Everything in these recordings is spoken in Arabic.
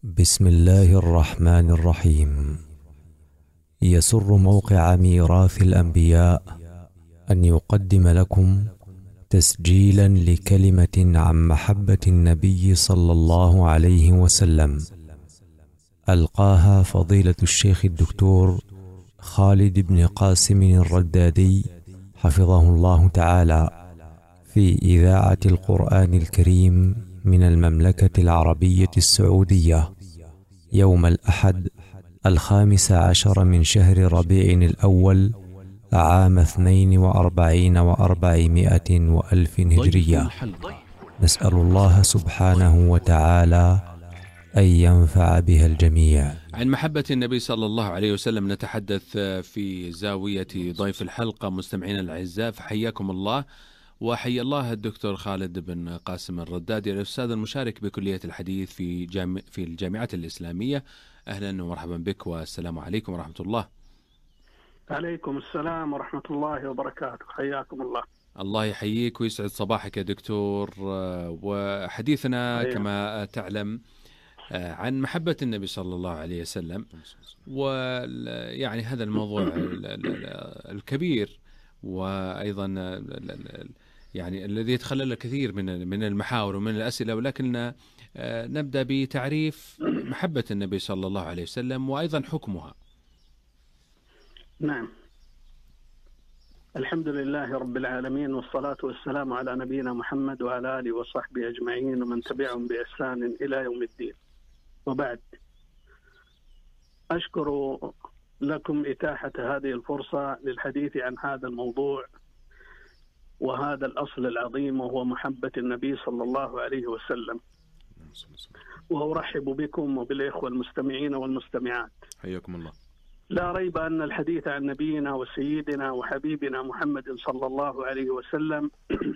بسم الله الرحمن الرحيم. يسر موقع ميراث الأنبياء أن يقدم لكم تسجيلا لكلمة عن محبة النبي صلى الله عليه وسلم، ألقاها فضيلة الشيخ الدكتور خالد بن قاسم الردادي حفظه الله تعالى في إذاعة القرآن الكريم من المملكة العربية السعودية، يوم الأحد 15 من شهر ربيع الأول عام 42 و400 وألف هجرية. نسأل الله سبحانه وتعالى أن ينفع بها الجميع. عن محبة النبي صلى الله عليه وسلم نتحدث في زاوية ضيف الحلقة مستمعين الأعزاء، فحياكم الله وحيا الله الدكتور خالد بن قاسم الردادي الأستاذ المشارك بكلية الحديث في الجامعة الإسلامية. أهلا ومرحبا بك والسلام عليكم ورحمة الله. عليكم السلام ورحمة الله وبركاته، حياكم الله. الله يحييك ويسعد صباحك يا دكتور. وحديثنا كما تعلم عن محبة النبي صلى الله عليه وسلم، ويعني هذا الموضوع الكبير وأيضا يعني الذي يتخلل الكثير من المحاور ومن الأسئلة، ولكن نبدأ بتعريف محبة النبي صلى الله عليه وسلم وأيضا حكمها. نعم، الحمد لله رب العالمين، والصلاة والسلام على نبينا محمد وعلى آله وصحبه أجمعين ومن تبعهم بإحسان إلى يوم الدين. وبعد، أشكر لكم إتاحة هذه الفرصة للحديث عن هذا الموضوع وهذا الأصل العظيم، وهو محبة النبي صلى الله عليه وسلم. وأرحب بكم وبالإخوة المستمعين والمستمعات، حياكم الله. لا ريب أن الحديث عن نبينا وسيدنا وحبيبنا محمد صلى الله عليه وسلم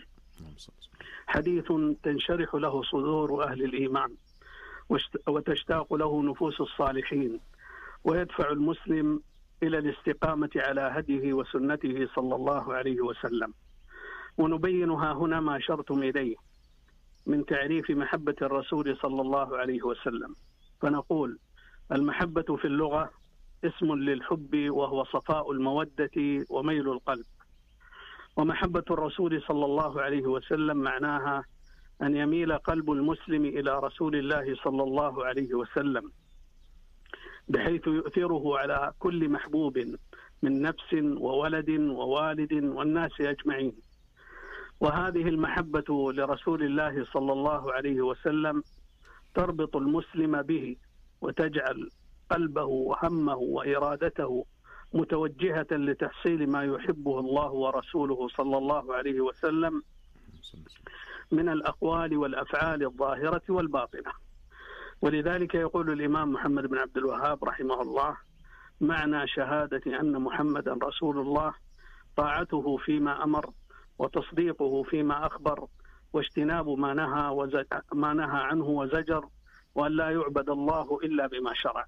حديث تنشرح له صدور أهل الإيمان وتشتاق له نفوس الصالحين، ويدفع المسلم إلى الاستقامة على هديه وسنته صلى الله عليه وسلم. ونبينها هنا ما أشرتم إليه من تعريف محبة الرسول صلى الله عليه وسلم، فنقول: المحبة في اللغة اسم للحب، وهو صفاء المودة وميل القلب. ومحبة الرسول صلى الله عليه وسلم معناها أن يميل قلب المسلم إلى رسول الله صلى الله عليه وسلم، بحيث يؤثره على كل محبوب من نفس وولد ووالد والناس أجمعين. وهذه المحبة لرسول الله صلى الله عليه وسلم تربط المسلم به، وتجعل قلبه وهمه وإرادته متوجهة لتحصيل ما يحبه الله ورسوله صلى الله عليه وسلم من الأقوال والأفعال الظاهرة والباطنة. ولذلك يقول الإمام محمد بن عبد الوهاب رحمه الله: معنى شهادة أن محمدا رسول الله طاعته فيما أمر، وتصديقه فيما أخبر، واجتناب ما نهى عنه وزجر، وأن لا يعبد الله إلا بما شرع.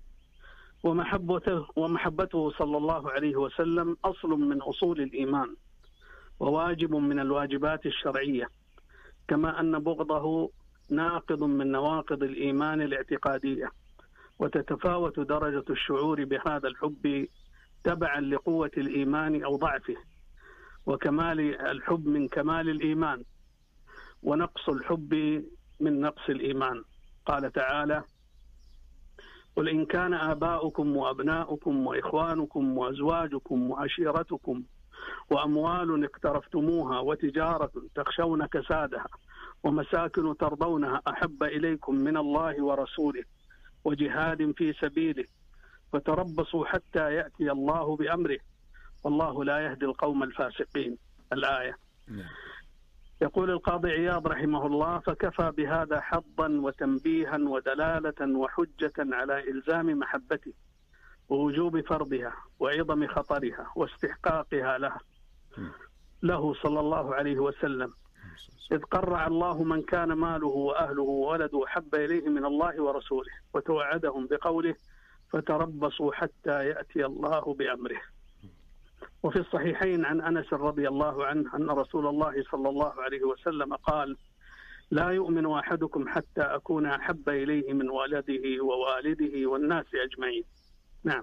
ومحبته صلى الله عليه وسلم أصل من أصول الإيمان، وواجب من الواجبات الشرعية، كما أن بغضه ناقض من نواقض الإيمان الاعتقادية. وتتفاوت درجة الشعور بهذا الحب تبعا لقوة الإيمان أو ضعفه، وكمال الحب من كمال الإيمان، ونقص الحب من نقص الإيمان. قال تعالى: قل إن كان آباؤكم وأبناؤكم وإخوانكم وأزواجكم وعشيرتكم وأموال اقترفتموها وتجارة تخشون كسادها ومساكن ترضونها أحب إليكم من الله ورسوله وجهاد في سبيله فتربصوا حتى يأتي الله بأمره والله لا يهدي القوم الفاسقين. الآية. يقول القاضي عياض رحمه الله: فكفى بهذا حظا وتنبيها ودلالة وحجة على إلزام محبته ووجوب فرضها وعظم خطرها واستحقاقها له صلى الله عليه وسلم، إذ قرع الله من كان ماله وأهله وولده حب إليه من الله ورسوله، وتوعدهم بقوله: فتربصوا حتى يأتي الله بأمره. وفي الصحيحين عن أنس رضي الله عنه أن رسول الله صلى الله عليه وسلم قال: لا يؤمن أحدكم حتى أكون أحب إليه من ولده ووالده والناس أجمعين. نعم.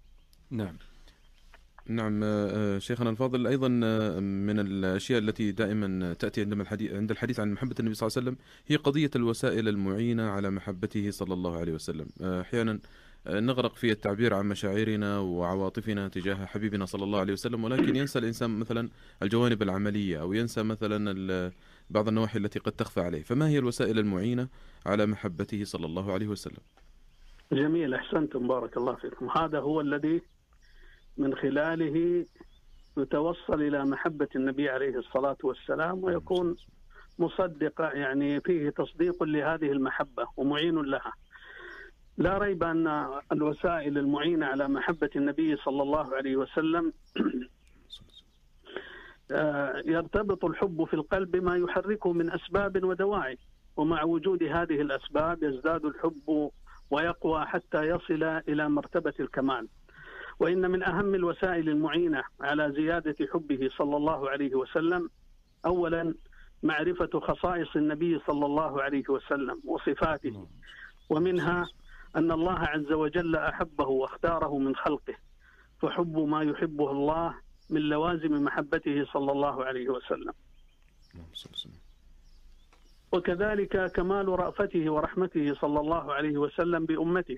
نعم شيخنا الفاضل، أيضا من الأشياء التي دائما تأتي عند الحديث عن محبة النبي صلى الله عليه وسلم هي قضية الوسائل المعينة على محبته صلى الله عليه وسلم. أحيانا نغرق في التعبير عن مشاعرنا وعواطفنا تجاه حبيبنا صلى الله عليه وسلم، ولكن ينسى الإنسان مثلا الجوانب العملية، أو ينسى مثلا بعض النواحي التي قد تخفى عليه. فما هي الوسائل المعينة على محبته صلى الله عليه وسلم؟ جميل، أحسنتم، بارك الله فيكم. هذا هو الذي من خلاله يتوصل إلى محبة النبي عليه الصلاة والسلام، ويكون مصدق، يعني فيه تصديق لهذه المحبة ومعين لها. لا ريب أن الوسائل المعينة على محبة النبي صلى الله عليه وسلم يرتبط الحب في القلب بما يحركه من أسباب ودواعي، ومع وجود هذه الأسباب يزداد الحب ويقوى حتى يصل إلى مرتبة الكمال. وإن من أهم الوسائل المعينة على زيادة حبه صلى الله عليه وسلم أولا معرفة خصائص النبي صلى الله عليه وسلم وصفاته، ومنها أن الله عز وجل أحبه واختاره من خلقه، فحب ما يحبه الله من لوازم محبته صلى الله عليه وسلم. وكذلك كمال رأفته ورحمته صلى الله عليه وسلم بأمته،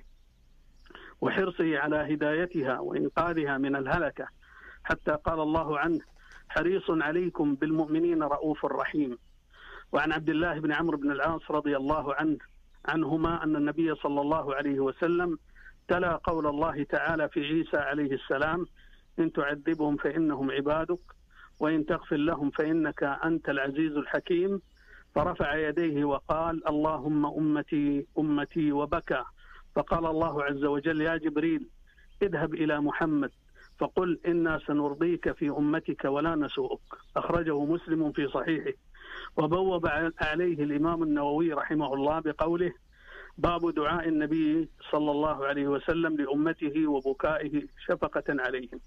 وحرصه على هدايتها وإنقاذها من الهلكة، حتى قال الله عنه: حريص عليكم بالمؤمنين رؤوف رحيم. وعن عبد الله بن عمرو بن العاص رضي الله عنهما أن النبي صلى الله عليه وسلم تلا قول الله تعالى في عيسى عليه السلام: إن تعذبهم فإنهم عبادك وإن تغفر لهم فإنك أنت العزيز الحكيم، فرفع يديه وقال: اللهم أمتي أمتي، وبكى. فقال الله عز وجل: يا جبريل اذهب إلى محمد فقل إنا سنرضيك في أمتك ولا نسوءك. أخرجه مسلم في صحيحه. وبوب عليه الإمام النووي رحمه الله بقوله: باب دعاء النبي صلى الله عليه وسلم لأمته وبكائه شفقة عليهم.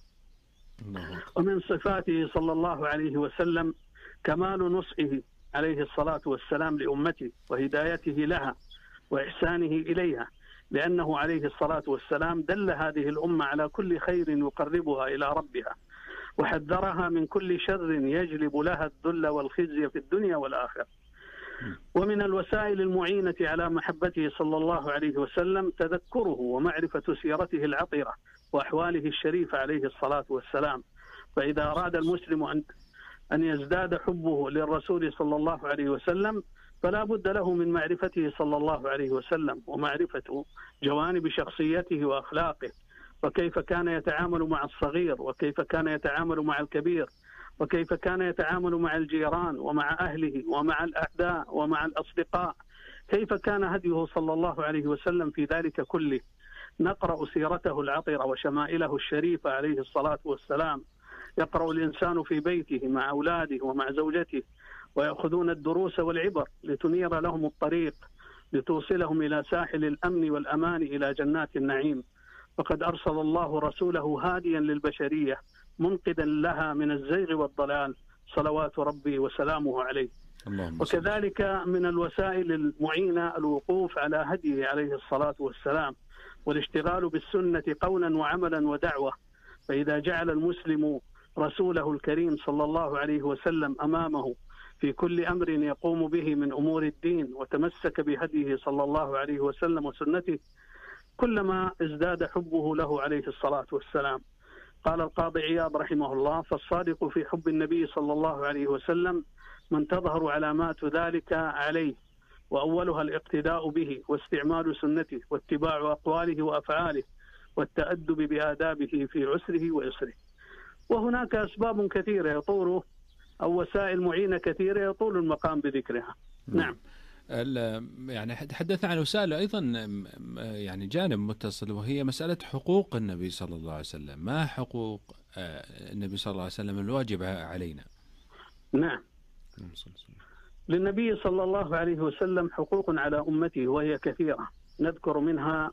ومن صفاته صلى الله عليه وسلم كمال نصحه عليه الصلاة والسلام لأمته وهدايته لها وإحسانه إليها، لأنه عليه الصلاة والسلام دل هذه الأمة على كل خير يقربها إلى ربها، وحذرها من كل شر يجلب لها الذل والخزي في الدنيا والآخرة. ومن الوسائل المعينة على محبته صلى الله عليه وسلم تذكره ومعرفة سيرته العطرة وأحواله الشريفة عليه الصلاة والسلام. فإذا أراد المسلم أن يزداد حبه للرسول صلى الله عليه وسلم فلا بد له من معرفته صلى الله عليه وسلم، ومعرفة جوانب شخصيته وأخلاقه، وكيف كان يتعامل مع الصغير، وكيف كان يتعامل مع الكبير، وكيف كان يتعامل مع الجيران ومع أهله ومع الأعداء ومع الأصدقاء، كيف كان هديه صلى الله عليه وسلم في ذلك كله. نقرأ سيرته العطرة وشمائله الشريفة عليه الصلاة والسلام. يقرأ الإنسان في بيته مع أولاده ومع زوجته، ويأخذون الدروس والعبر لتنير لهم الطريق، لتوصلهم إلى ساحل الأمن والأمان إلى جنات النعيم. فقد أرسل الله رسوله هاديا للبشرية منقذا لها من الزيغ والضلال، صلوات ربي وسلامه عليه. وكذلك من الوسائل المعينة الوقوف على هديه عليه الصلاة والسلام، والاشتغال بالسنة قولا وعملا ودعوة. فإذا جعل المسلم رسوله الكريم صلى الله عليه وسلم أمامه في كل أمر يقوم به من أمور الدين، وتمسك بهديه صلى الله عليه وسلم وسنته، كلما ازداد حبه له عليه الصلاة والسلام. قال القاضي عياض رحمه الله: فالصادق في حب النبي صلى الله عليه وسلم من تظهر علامات ذلك عليه، وأولها الاقتداء به واستعمال سنته واتباع أقواله وأفعاله والتأدب بآدابه في عسره ويسره. وهناك أسباب كثيرة يطول، أو وسائل معينة كثيرة يطول المقام بذكرها. نعم. يعني تحدثنا عن وسائل أيضا، يعني جانب متصل، وهي مسألة حقوق النبي صلى الله عليه وسلم. ما حقوق النبي صلى الله عليه وسلم الواجبة علينا؟ نعم، للنبي صلى الله عليه وسلم حقوق على أمته وهي كثيرة. نذكر منها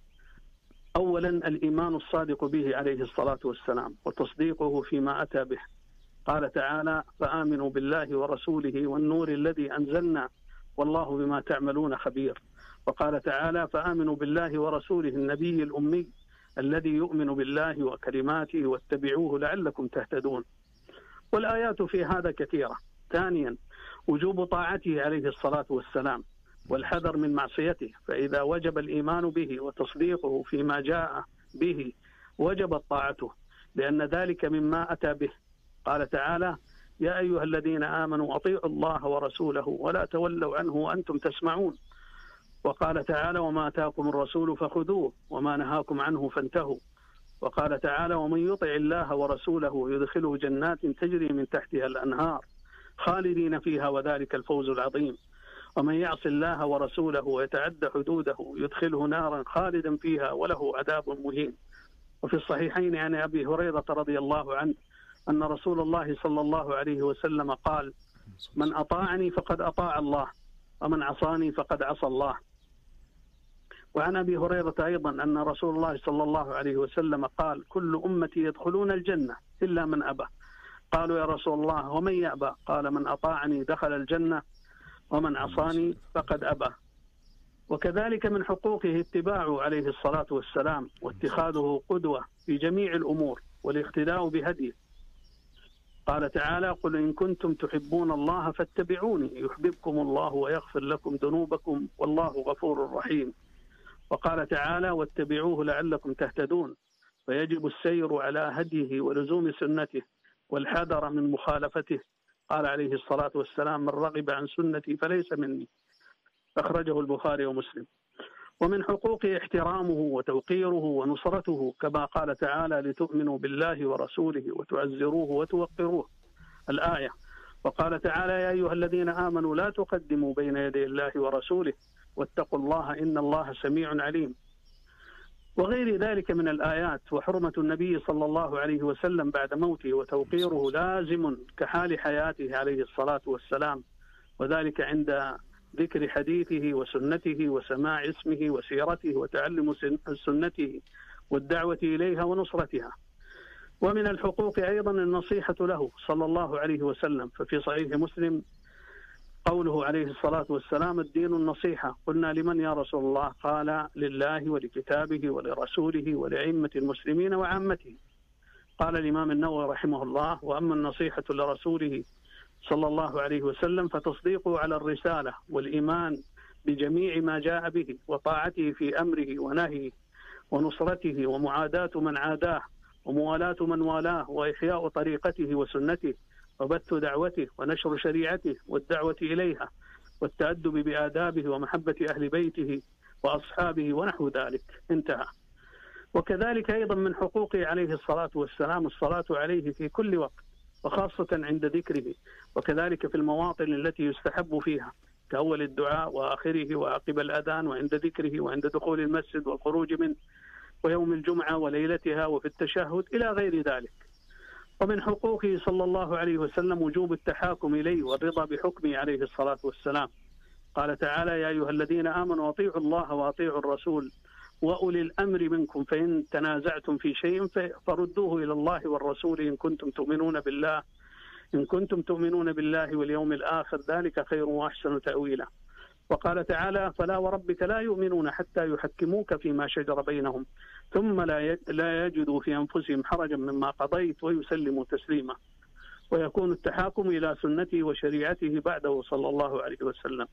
أولا الإيمان الصادق به عليه الصلاة والسلام وتصديقه فيما أتى به. قال تعالى: فآمنوا بالله ورسوله والنور الذي أنزلنا والله بما تعملون خبير. وقال تعالى: فآمنوا بالله ورسوله النبي الأمي الذي يؤمن بالله وكلماته واتبعوه لعلكم تهتدون. والآيات في هذا كثيرة. ثانيا، وجوب طاعته عليه الصلاة والسلام والحذر من معصيته، فإذا وجب الإيمان به وتصديقه فيما جاء به وجبت طاعته، لأن ذلك مما أتى به. قال تعالى: يا أيها الذين آمنوا أطيعوا الله ورسوله ولا تولوا عنه وأنتم تسمعون. وقال تعالى: وما آتاكم الرسول فخذوه وما نهاكم عنه فانتهوا. وقال تعالى: ومن يطع الله ورسوله يدخله جنات تجري من تحتها الأنهار خالدين فيها وذلك الفوز العظيم. ومن يعص الله ورسوله ويتعد حدوده يدخله نارا خالدا فيها وله عذاب مهين. وفي الصحيحين عن أبي هريرة رضي الله عنه أن رسول الله صلى الله عليه وسلم قال: من أطاعني فقد أطاع الله ومن عصاني فقد عصى الله. وعن أبي هريرة أيضا أن رسول الله صلى الله عليه وسلم قال: كل أمتي يدخلون الجنة إلا من أبى. قالوا: يا رسول الله ومن يأبى؟ قال: من أطاعني دخل الجنة ومن عصاني فقد أبى. وكذلك من حقوقه اتباعه عليه الصلاة والسلام واتخاذه قدوة في جميع الأمور والاقتداء بهديه. قال تعالى: قل إن كنتم تحبون الله فاتبعوني يحببكم الله ويغفر لكم ذنوبكم والله غفور رحيم. وقال تعالى: واتبعوه لعلكم تهتدون. فيجب السير على هديه ولزوم سنته والحذر من مخالفته. قال عليه الصلاة والسلام: من رغب عن سنتي فليس مني. أخرجه البخاري ومسلم. ومن حقوقه احترامه وتوقيره ونصرته، كما قال تعالى: لتؤمنوا بالله ورسوله وتعزروه وتوقروه، الآية. وقال تعالى: يا أيها الذين آمنوا لا تقدموا بين يدي الله ورسوله واتقوا الله إن الله سميع عليم. وغير ذلك من الآيات. وحرمة النبي صلى الله عليه وسلم بعد موته وتوقيره لازم كحال حياته عليه الصلاة والسلام، وذلك عند ذكر حديثه وسنته وسماع اسمه وسيرته وتعلم سنته والدعوة إليها ونصرتها. ومن الحقوق أيضا النصيحة له صلى الله عليه وسلم، ففي صحيح مسلم قوله عليه الصلاة والسلام: الدين النصيحة. قلنا: لمن يا رسول الله؟ قال: لله ولكتابه ولرسوله ولأئمة المسلمين وعامته. قال الإمام النووي رحمه الله: وأما النصيحة لرسوله صلى الله عليه وسلم فتصديقه على الرسالة والإيمان بجميع ما جاء به وطاعته في أمره ونهيه ونصرته ومعاداة من عاداه وموالاة من والاه وإحياء طريقته وسنته وبث دعوته ونشر شريعته والدعوة إليها والتأدب بآدابه ومحبة أهل بيته وأصحابه ونحو ذلك. انتهى. وكذلك أيضا من حقوقه عليه الصلاة والسلام الصلاة عليه في كل وقت، وخاصة عند ذكره، وكذلك في المواطن التي يستحب فيها كأول الدعاء وآخره وعقب الأذان وعند ذكره وعند دخول المسجد والخروج منه ويوم الجمعة وليلتها وفي التشهد إلى غير ذلك. ومن حقوقه صلى الله عليه وسلم وجوب التحاكم إليه والرضا بحكمه عليه الصلاة والسلام. قال تعالى: يا أيها الذين آمنوا أطيعوا الله وأطيعوا الرسول وأولي الأمر منكم فإن تنازعتم في شيء فردوه إلى الله والرسول إن كنتم تؤمنون بالله واليوم الآخر ذلك خير وأحسن تأويلا. وقال تعالى: فلا وربك لا يؤمنون حتى يحكموك فيما شجر بينهم ثم لا يجدوا في أنفسهم حرجا مما قضيت ويسلموا تسليما. ويكون التحاكم إلى سنته وشريعته بعده صلى الله عليه وسلم.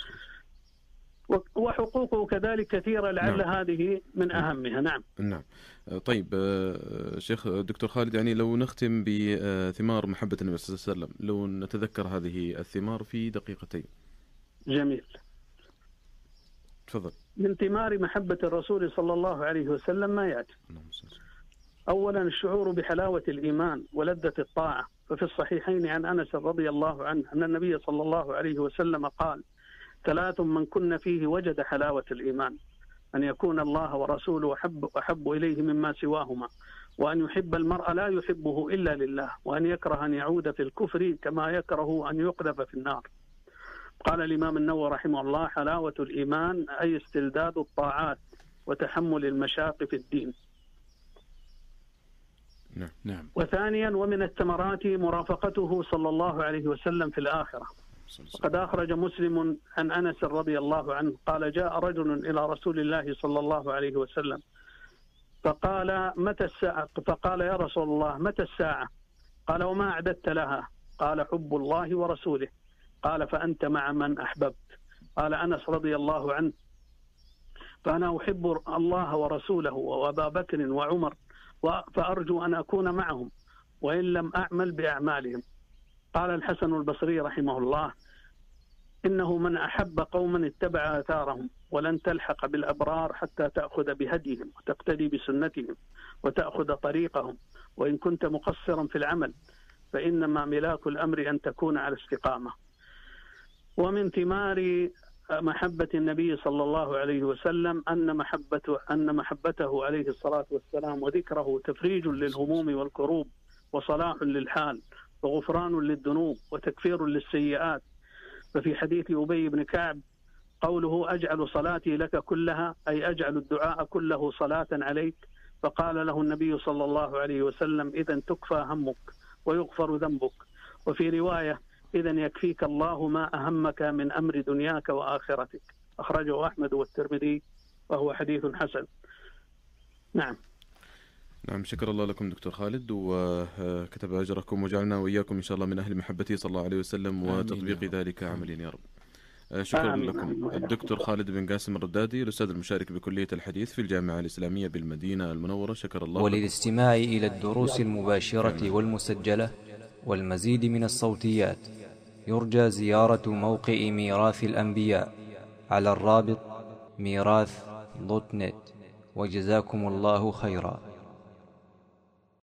وحقوقه كذلك كثيرة، لعل هذه من أهمها. نعم. طيب شيخ دكتور خالد، يعني لو نختم بثمار محبة النبي صلى الله عليه وسلم، لو نتذكر هذه الثمار في دقيقتين. جميل. تفضل. من ثمار محبة الرسول صلى الله عليه وسلم ما يأتي. أولا الشعور بحلاوة الإيمان ولذة الطاعة، ففي الصحيحين عن أنس رضي الله عنه أن النبي صلى الله عليه وسلم قال: 3 من كن فيه وجد حلاوة الإيمان: أن يكون الله ورسوله أحب إليه مما سواهما، وأن يحب المرء لا يحبه إلا لله، وأن يكره أن يعود في الكفر كما يكره أن يقذف في النار. قال الإمام النووي رحمه الله: حلاوة الإيمان أي استلذاذ الطاعات وتحمل المشاق في الدين. نعم. وثانيا ومن الثمرات مرافقته صلى الله عليه وسلم في الآخرة، وقد أخرج مسلم عن أنس رضي الله عنه قال جاء رجل إلى رسول الله صلى الله عليه وسلم فقال متى الساعة؟ فقال يا رسول الله متى الساعة؟ قال وما أعددت لها؟ قال حب الله ورسوله. قال فأنت مع من أحببت. قال أنس رضي الله عنه فأنا أحب الله ورسوله وأبا بكر وعمر فأرجو أن أكون معهم وإن لم أعمل بأعمالهم. قال الحسن البصري رحمه الله إنه من أحب قوما اتبع آثارهم ولن تلحق بالأبرار حتى تأخذ بهديهم وتقتدي بسنتهم وتأخذ طريقهم وإن كنت مقصرا في العمل فإنما ملاك الأمر أن تكون على استقامة. ومن ثمار محبة النبي صلى الله عليه وسلم أن محبته عليه الصلاة والسلام وذكره تفريج للهموم والكروب وصلاح للحال وغفران للذنوب وتكفير للسيئات. ففي حديث أبي بن كعب قوله أجعل صلاتي لك كلها أي أجعل الدعاء كله صلاة عليك. فقال له النبي صلى الله عليه وسلم إذن تكفى همك ويغفر ذنبك. وفي رواية إذن يكفيك الله ما أهمك من أمر دنياك وآخرتك. أخرجه أحمد والترمذي وهو حديث حسن. نعم. نعم، شكر الله لكم دكتور خالد وكتب أجركم وجعلنا وإياكم إن شاء الله من أهل محبته صلى الله عليه وسلم وتطبيق ذلك عمليا يا رب. شكرا لكم. الدكتور خالد بن قاسم الردادي الأستاذ المشارك بكلية الحديث في الجامعة الإسلامية بالمدينة المنورة، شكر الله. وللاستماع إلى الدروس المباشرة والمسجلة والمزيد من الصوتيات يرجى زيارة موقع ميراث الأنبياء على الرابط ميراث.net. وجزاكم الله خيرا.